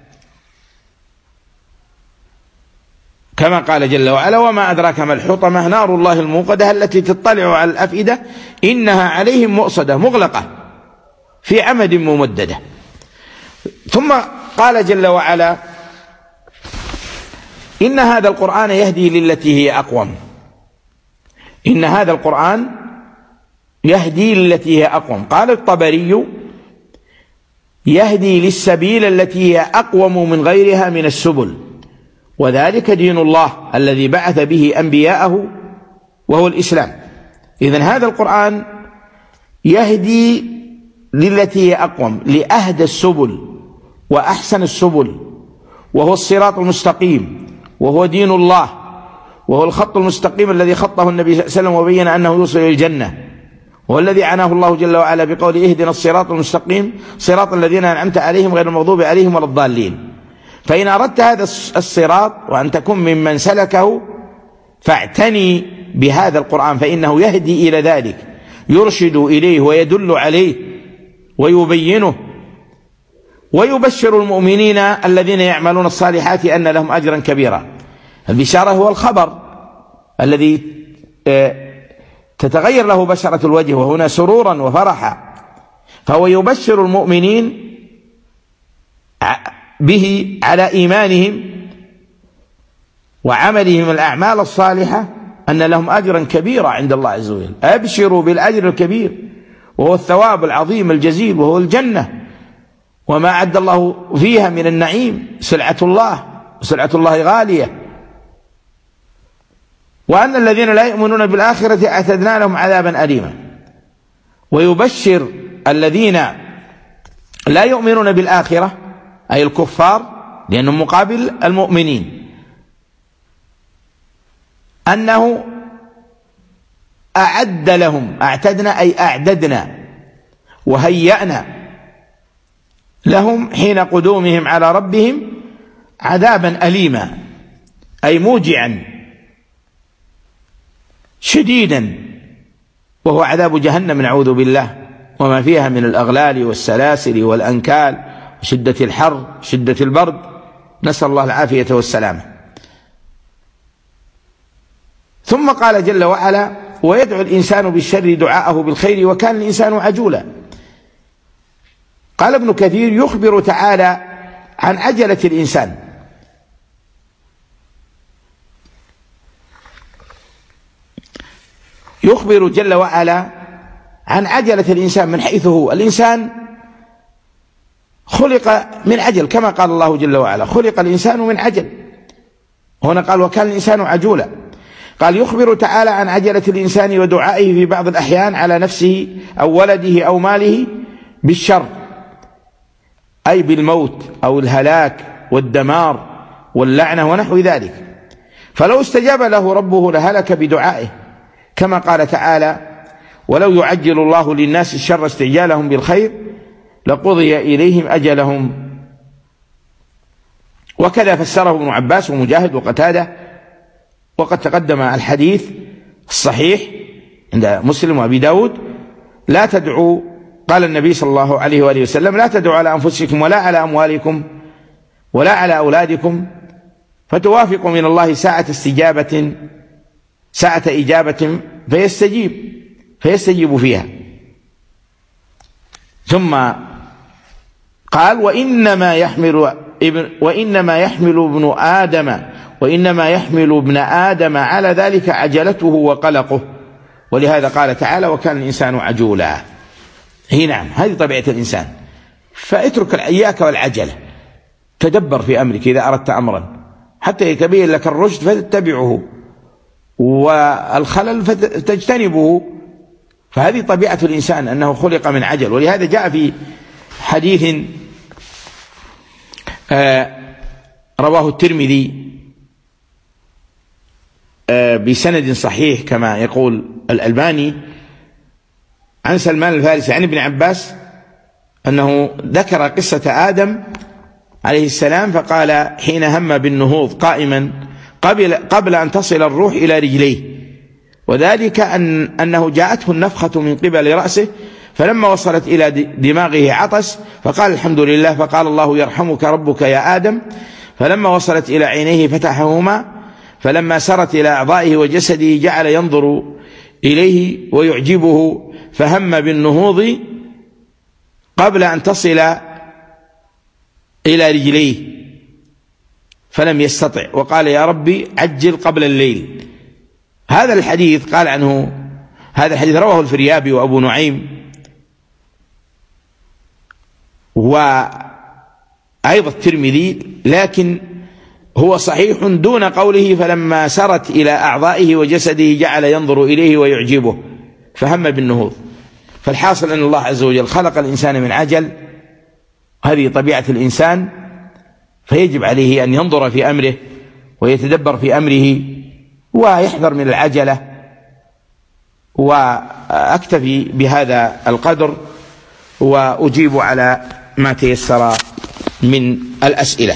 Speaker 1: كما قال جل وعلا: وما أدراك ما الحطمة نار الله الموقدة التي تطلع على الأفئدة إنها عليهم مؤصدة مغلقة في عمد ممددة. ثم قال جل وعلا: إن هذا القرآن يهدي للتي هي أقوم. إن هذا القرآن يهدي للتي هي أقوم. قال الطبري: يهدي للسبيل التي هي أقوم من غيرها من السبل، وذلك دين الله الذي بعث به أنبياءه وهو الإسلام. إذن هذا القرآن يهدي للتي هي أقوم، لأهدى السبل وأحسن السبل، وهو الصراط المستقيم، وهو دين الله، وهو الخط المستقيم الذي خطه النبي صلى الله عليه وسلم وبين أنه يوصل إلى الجنة، وهو الذي عناه الله جل وعلا بقوله: اهدنا الصراط المستقيم صراط الذين أنعمت عليهم غير المغضوب عليهم ولا الضالين. فإن أردت هذا الصراط وأن تكون ممن سلكه فاعتني بهذا القرآن، فإنه يهدي إلى ذلك، يرشد إليه ويدل عليه ويبينه، ويبشر المؤمنين الذين يعملون الصالحات أن لهم أجرا كبيرا. البشارة هو الخبر الذي تتغير له بشرة الوجه، وهنا سرورا وفرحا، فهو يبشر المؤمنين به على إيمانهم وعملهم الأعمال الصالحة أن لهم أجرا كبيرا عند الله عز وجل. أبشروا بالأجر الكبير، وهو الثواب العظيم الجزيل، وهو الجنة وما أعد الله فيها من النعيم، سلعة الله، وسلعة الله غالية. وأن الذين لا يؤمنون بالآخرة أعتدنا لهم عذابا أليما. ويبشر الذين لا يؤمنون بالآخرة أي الكفار، لأنهم مقابل المؤمنين، أنه أعد لهم، أعتدنا أي أعددنا وهيأنا لهم حين قدومهم على ربهم عذابا أليما، أي موجعا شديدا، وهو عذاب جهنم نعوذ بالله، وما فيها من الأغلال والسلاسل والأنكال شدة الحر شدة البرد، نسأل الله العافية والسلامة. ثم قال جل وعلا: ويدعو الإنسان بالشر دعاءه بالخير وكان الإنسان عجولا. قال ابن كثير: يخبر تعالى عن عجلة الإنسان، يخبر جل وعلا عن عجلة الإنسان من حيث هو. الإنسان خلق من عجل، كما قال الله جل وعلا: خلق الإنسان من عجل. هنا قال: وكان الإنسان عجولا. قال: يخبر تعالى عن عجلة الإنسان ودعائه في بعض الأحيان على نفسه أو ولده أو ماله بالشر، أي بالموت أو الهلاك والدمار واللعنة ونحو ذلك. فلو استجاب له ربه لهلك بدعائه، كما قال تعالى: ولو يعجل الله للناس الشر استعجالهم بالخير لقضي إليهم أجلهم. وكذا فسره ابن عباس ومجاهد وقتادة، وقد تقدم الحديث الصحيح عند مسلم وأبي داود: لا تدعوا، قال النبي صلى الله عليه وآله وسلم: لا تدعوا على أنفسكم ولا على أموالكم ولا على أولادكم فتوافق من الله ساعة استجابة ساعة إجابة فيستجيب فيستجيب فيها. ثم قال: وإنما يحمل ابن وإنما يحمل ابن آدم وإنما يحمل ابن آدم على ذلك عجلته وقلقه. ولهذا قال تعالى: وكان الإنسان عجولا. هي نعم، هذه طبيعة الإنسان. فاترك إياك والعجلة، تدبر في أمرك إذا أردت أمرا حتى يتبين لك الرشد فتتبعه والخلل فتجتنبه. فهذه طبيعة الإنسان، أنه خلق من عجل. ولهذا جاء في حديث رواه الترمذي بسند صحيح كما يقول الألباني عن سلمان الفارسي عن ابن عباس أنه ذكر قصة آدم عليه السلام، فقال: حين هم بالنهوض قائما قبل, قبل أن تصل الروح إلى رجليه، وذلك أن أنه جاءته النفخة من قبل رأسه، فلما وصلت إلى دماغه عطس فقال: الحمد لله، فقال الله: يرحمك ربك يا آدم. فلما وصلت إلى عينيه فتحهما، فلما سرت إلى أعضائه وجسده جعل ينظر إليه ويعجبه، فهم بالنهوض قبل أن تصل إلى رجليه فلم يستطع، وقال: يا ربي عجل قبل الليل. هذا الحديث قال عنه هذا الحديث رواه الفريابي وأبو نعيم، وأيضا الترمذي، لكن هو صحيح دون قوله: فلما سرت إلى أعضائه وجسده جعل ينظر إليه ويعجبه فهم بالنهوض. فالحاصل أن الله عز وجل خلق الإنسان من عجل، هذه طبيعة الإنسان، فيجب عليه أن ينظر في أمره ويتدبر في أمره ويحذر من العجلة. وأكتفي بهذا القدر وأجيب على ما تيسر من الأسئلة.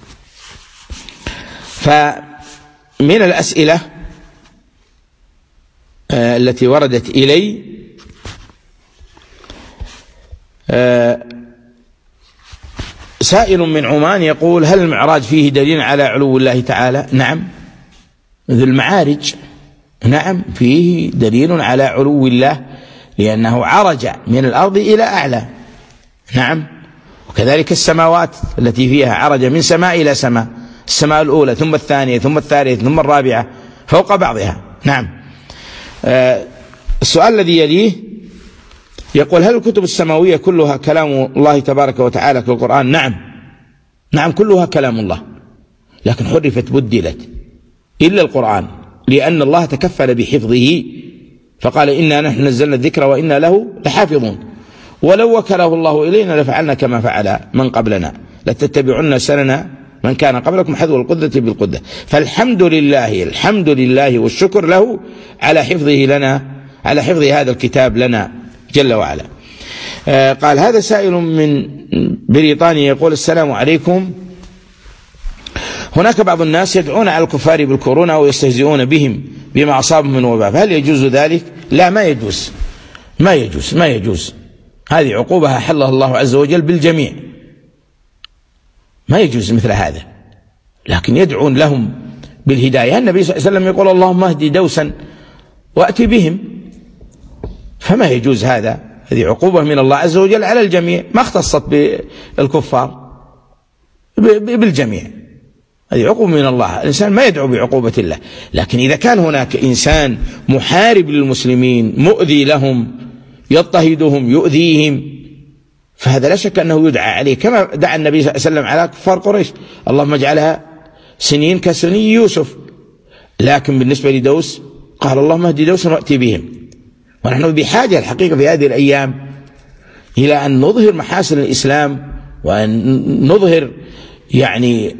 Speaker 1: فمن الأسئلة التي وردت إلي سائل من عمان يقول: هل المعراج فيه دليل على علو الله تعالى؟ نعم، ذو المعارج نعم فيه دليل على علو الله، لأنه عرج من الأرض إلى أعلى. نعم، وكذلك السماوات التي فيها عرج من سماء إلى سماء، السماء الأولى ثم الثانية ثم الثالثة ثم الرابعة فوق بعضها. نعم. آه السؤال الذي يليه يقول: هل الكتب السماوية كلها كلام الله تبارك وتعالى كالقرآن؟ نعم نعم كلها كلام الله، لكن حرفت بدلت إلا القرآن، لأن الله تكفل بحفظه فقال: إنا نحن نزلنا الذكر وإنا له لحافظون. ولو وكله الله إلينا لفعلنا كما فعل من قبلنا، لتتبعن سنن من كان قبلكم حذو القدة بالقدة. فالحمد لله الحمد لله والشكر له على حفظه لنا، على حفظ هذا الكتاب لنا جل وعلا. آه قال: هذا سائل من بريطانيا يقول: السلام عليكم، هناك بعض الناس يدعون على الكفار بالكورونا ويستهزئون بهم بما أصابهم من وباء، فهل يجوز ذلك؟ لا، ما يجوز ما يجوز ما يجوز هذه عقوبة أحلها الله عز وجل بالجميع، ما يجوز مثل هذا، لكن يدعون لهم بالهداية. النبي صلى الله عليه وسلم يقول اللهم اهدي دوسا وأتي بهم، فما يجوز هذا. هذه عقوبة من الله عز وجل على الجميع، ما اختصت بالكفار، بالجميع. هذه عقوبة من الله، الإنسان ما يدعو بعقوبة الله. لكن إذا كان هناك إنسان محارب للمسلمين مؤذي لهم يضطهدهم يؤذيهم، فهذا لا شك أنه يدعى عليه، كما دعا النبي صلى الله عليه وسلم على كفار قريش اللهم اجعلها سنين كسني يوسف. لكن بالنسبة لدوس قال اللهم اهدي دوسا وأتي بهم. ونحن بحاجة الحقيقة في هذه الأيام إلى أن نظهر محاسن الإسلام، وأن نظهر يعني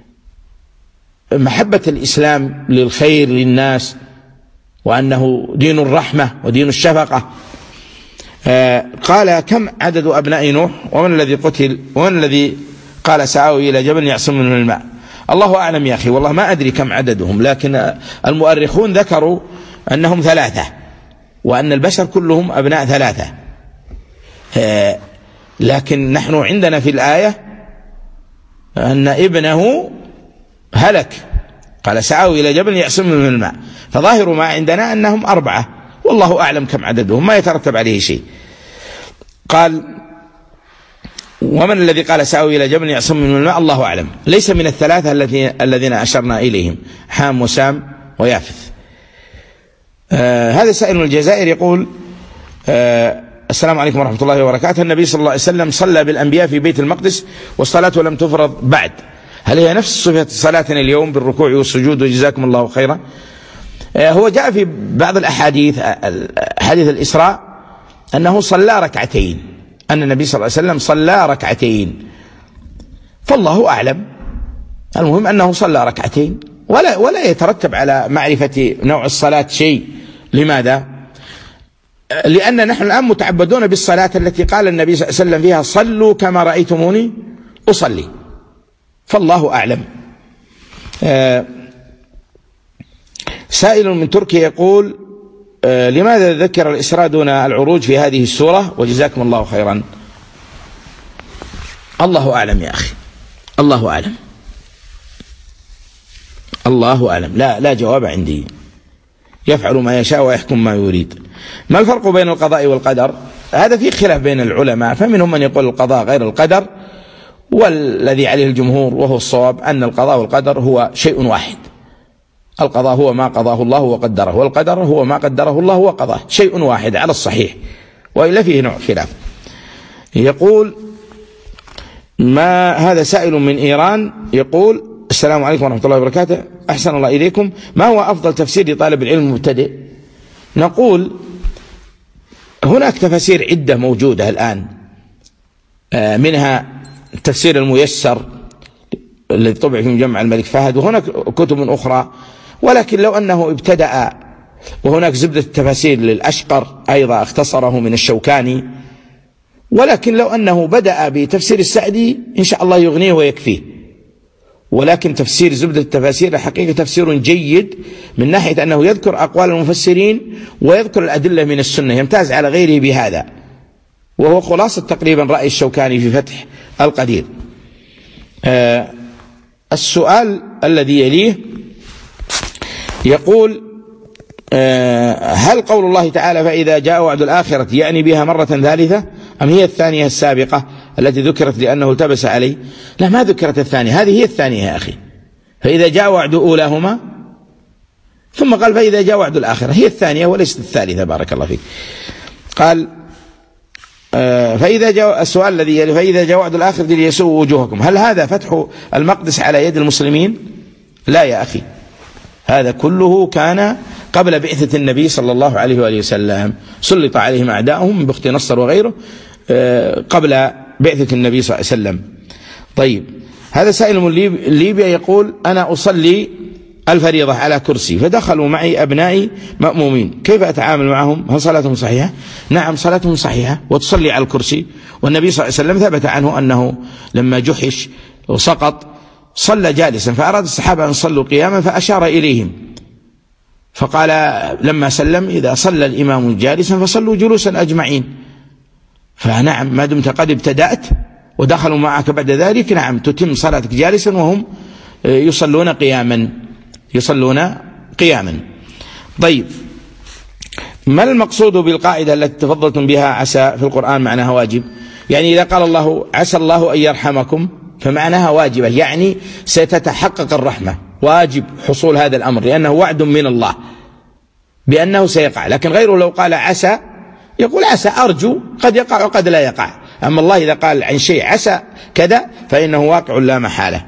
Speaker 1: محبة الإسلام للخير للناس، وأنه دين الرحمة ودين الشفقة. آه قال كم عدد أبناء نوح ومن الذي قتل ومن الذي قال سآوي إلى جبل يعصمني من الماء؟ الله أعلم يا أخي، والله ما أدري كم عددهم، لكن المؤرخون ذكروا أنهم ثلاثة، وأن البشر كلهم أبناء ثلاثة. آه لكن نحن عندنا في الآية أن ابنه هلك، قال سآوي إلى جبل يعصمني من الماء، فظاهر ما عندنا أنهم أربعة، والله أعلم كم عددهم، ما يترتب عليه شيء. قال ومن الذي قال سآوي إلى جبل يعصمني من الماء؟ الله أعلم، ليس من الثلاثة الذين أشرنا إليهم، حام وسام ويافث. آه هذا سائل من الجزائر يقول آه السلام عليكم ورحمة الله وبركاته، النبي صلى الله عليه وسلم صلى بالأنبياء في بيت المقدس والصلاة لم تفرض بعد، هل هي نفس صفة صلاتنا اليوم بالركوع والسجود وجزاكم الله خيرا؟ آه هو جاء في بعض الأحاديث حديث الإسراء أنه صلى ركعتين، أن النبي صلى الله عليه وسلم صلى ركعتين، فالله أعلم. المهم أنه صلى ركعتين، ولا ولا يترتب على معرفة نوع الصلاة شيء. لماذا؟ لأن نحن الآن متعبدون بالصلاة التي قال النبي صلى الله عليه وسلم فيها صلوا كما رأيتموني أصلي، فالله أعلم. آه سائل من تركيا يقول آه لماذا ذكر الإسراء دون العروج في هذه السورة؟ وجزاكم الله خيرا. الله أعلم يا أخي، الله أعلم، الله أعلم، لا لا جواب عندي. يفعل ما يشاء ويحكم ما يريد. ما الفرق بين القضاء والقدر؟ هذا فيه خلاف بين العلماء، فمنهم من يقول القضاء غير القدر، والذي عليه الجمهور وهو الصواب أن القضاء والقدر هو شيء واحد. القضاء هو ما قضاه الله وقدره، والقدر هو ما قدره الله وقضاه، شيء واحد على الصحيح، وإلا فيه نوع خلاف. يقول ما هذا سائل من إيران يقول السلام عليكم ورحمة الله وبركاته، أحسن الله إليكم، ما هو أفضل تفسير لطالب العلم المبتدئ؟ نقول هناك تفاسير عدة موجودة الآن، منها التفسير الميسر الذي طبع في مجمع الملك فهد، وهناك كتب أخرى، ولكن لو أنه ابتدأ، وهناك زبدة التفاسير للأشقر أيضا اختصره من الشوكاني، ولكن لو أنه بدأ بتفسير السعدي إن شاء الله يغنيه ويكفيه. ولكن تفسير زبدة التفاسير حقيقة تفسير جيد من ناحية أنه يذكر أقوال المفسرين ويذكر الأدلة من السنة، يمتاز على غيره بهذا، وهو خلاصة تقريبا رأي الشوكاني في فتح القدير. آه السؤال الذي يليه يقول آه هل قول الله تعالى فإذا جاء وعد الآخرة يعني بها مرة ثالثة، أم هي الثانية السابقة التي ذكرت لأنه التبس عليه؟ لا، ما ذكرت الثانية، هذه هي الثانية يا أخي. فإذا جاء وعد أولاهما ثم قال فإذا جاء وعد الآخرة، هي الثانية وليست الثالثة. بارك الله فيك. قال آه فإذا جاء السؤال الذي يلي فإذا جاء وعد الآخرة ليسوء وجوهكم، هل هذا فتح المقدس على يد المسلمين؟ لا يا أخي، هذا كله كان قبل بعثة النبي صلى الله عليه وآله وسلم، سلط عليهم أعداؤهم من بخت نصر وغيره قبل بعثة النبي صلى الله عليه وسلم. طيب، هذا سائل من ليبيا يقول أنا أصلي الفريضة على كرسي فدخلوا معي أبنائي مأمومين، كيف أتعامل معهم؟ هل صلاتهم صحيحة؟ نعم صلاتهم صحيحة، وتصلي على الكرسي. والنبي صلى الله عليه وسلم ثبت عنه أنه لما جحش وسقط صلى جالسا، فأراد الصحابة أن صلوا قياما فأشار إليهم فقال لما سلم إذا صلى الإمام جالسا فصلوا جلوسا أجمعين. فنعم ما دمت قد ابتدأت ودخلوا معك بعد ذلك نعم تتم صلاتك جالسا وهم يصلون قياما يصلون قياما. طيب، ما المقصود بالقاعدة التي تفضلتم بها عسى في القرآن معناها واجب؟ يعني إذا قال الله عسى الله أن يرحمكم فمعناها واجبة، يعني ستتحقق الرحمة، واجب حصول هذا الأمر لأنه وعد من الله بأنه سيقع. لكن غيره لو قال عسى يقول عسى أرجو، قد يقع وقد لا يقع. أما الله إذا قال عن شيء عسى كذا فإنه واقع لا محالة.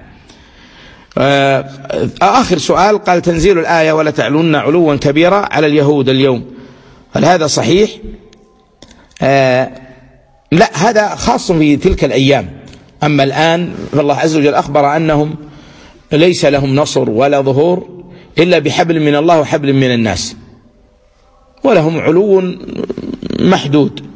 Speaker 1: آخر سؤال، قال تنزيل الآية ولا تعلن علوا كبيرا على اليهود اليوم، هل هذا صحيح؟ آه لا، هذا خاص في تلك الأيام. أما الآن فالله عز وجل أخبر أنهم ليس لهم نصر ولا ظهور إلا بحبل من الله وحبل من الناس، ولهم علو محدود.